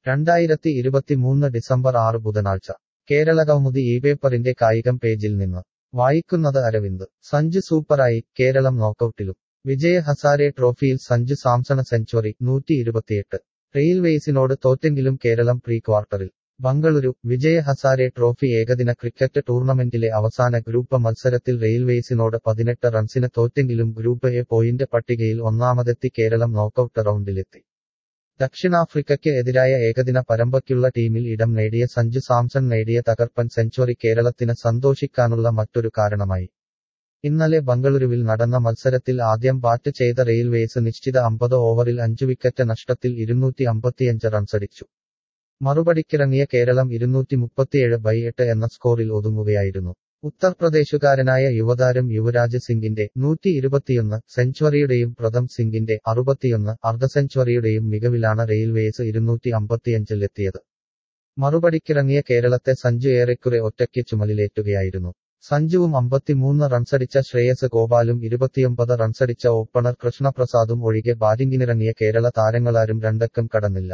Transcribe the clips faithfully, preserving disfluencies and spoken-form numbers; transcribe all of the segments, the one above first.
രണ്ടായിരത്തി ഇരുപത്തിമൂന്ന് ഡിസംബർ ആറ് ബുധനാഴ്ച കേരളകൗമുദി ഈ പേപ്പറിന്റെ കായികം പേജിൽ നിന്ന് വായിക്കുന്നത് അരവിന്ദ്. സഞ്ജു സൂപ്പറായി, കേരളം നോക്കൌട്ടിലും. വിജയ ഹസാരെ ട്രോഫിയിൽ സഞ്ജു സാംസണ സെഞ്ചുറി, നൂറ്റി ഇരുപത്തിയെട്ട്. റെയിൽവേസിനോട് തോറ്റെങ്കിലും കേരളം പ്രീ ക്വാർട്ടറിൽ. ബംഗളൂരു. വിജയ ഹസാരെ ട്രോഫി ഏകദിന ക്രിക്കറ്റ് ടൂർണമെന്റിലെ അവസാന ഗ്രൂപ്പ് മത്സരത്തിൽ റെയിൽവേസിനോട് പതിനെട്ട് റൺസിന് തോറ്റെങ്കിലും ഗ്രൂപ്പ് എ പോയിന്റ് പട്ടികയിൽ ഒന്നാമതെത്തി കേരളം നോക്കൌട്ട് റൗണ്ടിലെത്തി. ദക്ഷിണാഫ്രിക്കയ്ക്ക് എതിരായ ഏകദിന പരമ്പരയ്ക്കുള്ള ടീമിൽ ഇടം നേടിയ സഞ്ജു സാംസൺ നേടിയ തകർപ്പൻ സെഞ്ചുറി കേരളത്തിന് സന്തോഷിക്കാനുള്ള മറ്റൊരു കാരണമായി. ഇന്നലെ ബംഗളൂരുവിൽ നടന്ന മത്സരത്തിൽ ആദ്യം ബാറ്റ് ചെയ്ത റെയിൽവേസ് നിശ്ചിത അമ്പത് ഓവറിൽ അഞ്ചു വിക്കറ്റ് നഷ്ടത്തിൽ ഇരുന്നൂറ്റി അമ്പത്തിയഞ്ച് റൺസടിച്ചു. മറുപടിക്കിറങ്ങിയ കേരളം ഇരുന്നൂറ്റി മുപ്പത്തിയേഴ് ബൈ എട്ട് എന്ന സ്കോറിൽ ഒതുങ്ങുകയായിരുന്നു. ഉത്തർപ്രദേശുകാരനായ യുവതാരം യുവരാജ് സിംഗിന്റെ നൂറ്റി ഇരുപത്തിയൊന്ന് സെഞ്ചുറിയുടെയും പ്രഥം സിംഗിന്റെ അറുപത്തിയൊന്ന് അർദ്ധ സെഞ്ചുറിയുടെയും മികവിലാണ് റെയിൽവേസ് ഇരുന്നൂറ്റി അമ്പത്തിയഞ്ചിലെത്തിയത്. മറുപടിക്കിറങ്ങിയ കേരളത്തെ സഞ്ജു ഏറെക്കുറെ ഒറ്റയ്ക്ക് ചുമലിലേറ്റുകയായിരുന്നു. സഞ്ജുവും അമ്പത്തിമൂന്ന് റൺസടിച്ച ശ്രേയസ് ഗോപാലും ഇരുപത്തിയൊമ്പത് റൺസടിച്ച ഓപ്പണർ കൃഷ്ണപ്രസാദും ഒഴികെ ബാറ്റിംഗിനിറങ്ങിയ കേരള താരങ്ങളാരും രണ്ടക്കം കടന്നില്ല.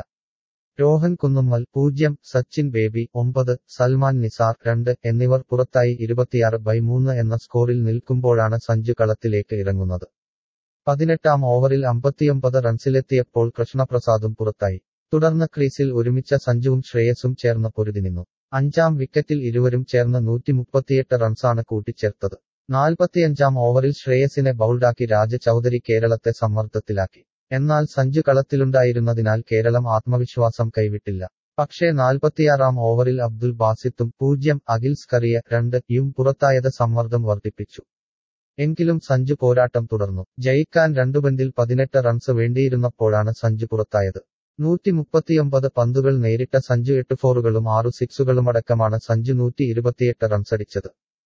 രോഹൻ കുന്നുമ്മൽ പൂജ്യം, സച്ചിൻ ബേബി ഒമ്പത്, സൽമാൻ നിസാർ രണ്ട് എന്നിവർ പുറത്തായി ഇരുപത്തിയാറ് ബൈ മൂന്ന് എന്ന സ്കോറിൽ നിൽക്കുമ്പോഴാണ് സഞ്ജു കളത്തിലേക്ക് ഇറങ്ങുന്നത്. പതിനെട്ടാം ഓവറിൽ അമ്പത്തിയൊമ്പത് റൺസിലെത്തിയപ്പോൾ കൃഷ്ണപ്രസാദും പുറത്തായി. തുടർന്ന് ക്രീസിൽ ഒരുമിച്ച സഞ്ജുവും ശ്രേയസും ചേർന്ന് പൊരുതിനിന്നു. അഞ്ചാം വിക്കറ്റിൽ ഇരുവരും ചേർന്ന് നൂറ്റി മുപ്പത്തിയെട്ട് റൺസാണ് കൂട്ടിച്ചേർത്തത്. നാൽപ്പത്തിയഞ്ചാം ഓവറിൽ ശ്രേയസിനെ ബൗൾഡാക്കി രാജ ചൌധരി കേരളത്തെ സമ്മർദ്ദത്തിലാക്കി. എന്നാൽ സഞ്ജു കളത്തിലുണ്ടായിരുന്നതിനാൽ കേരളം ആത്മവിശ്വാസം കൈവിട്ടില്ല. പക്ഷേ നാൽപ്പത്തിയാറാം ഓവറിൽ അബ്ദുൽ ബാസിത്തും പൂജ്യം, അഖിൽ സ്കറിയ രണ്ട് യും പുറത്തായത് സമ്മർദ്ദം വർദ്ധിപ്പിച്ചു. എങ്കിലും സഞ്ജു പോരാട്ടം തുടർന്നു. ജയിക്കാൻ രണ്ടു പന്തിൽ പതിനെട്ട് റൺസ് വേണ്ടിയിരുന്നപ്പോഴാണ് സഞ്ജു പുറത്തായത്. നൂറ്റി മുപ്പത്തിയൊമ്പത് പന്തുകൾ നേരിട്ട സഞ്ജു എട്ട് ഫോറുകളും ആറു സിക്സുകളുമടക്കമാണ് സഞ്ജു നൂറ്റി ഇരുപത്തിയെട്ട് റൺസടിച്ചത്.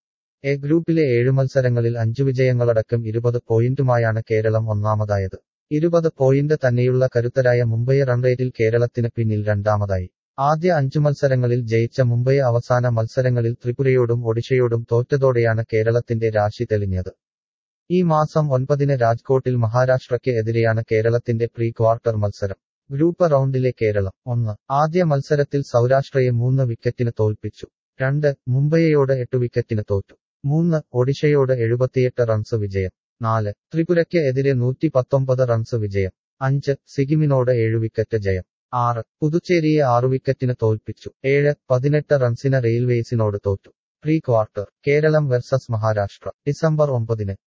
എ ഗ്രൂപ്പിലെ ഏഴു മത്സരങ്ങളിൽ അഞ്ചു വിജയങ്ങളടക്കം ഇരുപത് പോയിന്റുമായാണ് കേരളം ഒന്നാമതായത്. ഇരുപത് പോയിന്റ് തന്നെയുള്ള കരുത്തരായ മുംബൈ റൺറേറ്റിൽ കേരളത്തിന് പിന്നിൽ രണ്ടാമതായി. ആദ്യ അഞ്ചു മത്സരങ്ങളിൽ ജയിച്ച മുംബൈ അവസാന മത്സരങ്ങളിൽ ത്രിപുരയോടും ഒഡീഷയോടും തോറ്റതോടെയാണ് കേരളത്തിന്റെ രാശി തെളിഞ്ഞത്. ഈ മാസം ഒൻപതിന് രാജ്കോട്ടിൽ മഹാരാഷ്ട്രയ്ക്ക് എതിരെയാണ് കേരളത്തിന്റെ പ്രീ ക്വാർട്ടർ മത്സരം. ഗ്രൂപ്പ് റൗണ്ടിലെ കേരളം ഒന്ന്. ആദ്യ മത്സരത്തിൽ സൗരാഷ്ട്രയെ മൂന്ന് വിക്കറ്റിന് തോൽപ്പിച്ചു. രണ്ട്. മുംബൈയോട് എട്ട് വിക്കറ്റിന് തോറ്റു. മൂന്ന്. ഒഡീഷയോട് എഴുപത്തിയെട്ട് റൺസ് വിജയം. നാല്. ത്രിപുരയ്ക്ക് എതിരെ നൂറ്റി പത്തൊമ്പത് റൺസ് വിജയം. അഞ്ച്. സിക്കിമിനോട് ഏഴു വിക്കറ്റ് ജയം. ആറ്. പുതുച്ചേരിയെ ആറു വിക്കറ്റിന് തോൽപ്പിച്ചു. ഏഴ്. പതിനെട്ട് റൺസിന് റെയിൽവേസിനോട് തോറ്റു. Pre quarter Keralam versus Maharashtra December ഒമ്പതിന്.